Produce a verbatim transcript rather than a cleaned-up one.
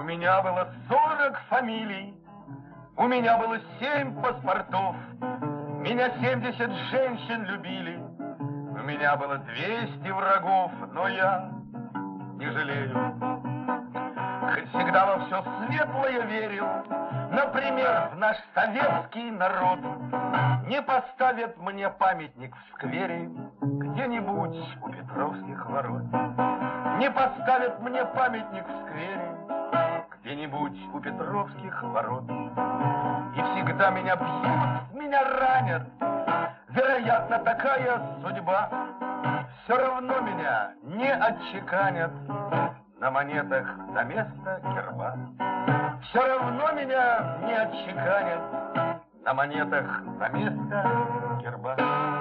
У меня было сорок фамилий, у меня было семь паспортов, меня семьдесят женщин любили, у меня было двести врагов, но я не жалею. Хоть всегда во все светлое верил, например, в наш советский народ, не поставят мне памятник в сквере где-нибудь у Петровских ворот. Не поставят мне памятник в сквере где-нибудь у Петровских ворот. И всегда меня бьют, меня ранят, вероятно, такая судьба. Все равно меня не отчеканят на монетах за место герба. Все равно меня не отчеканят на монетах за место герба.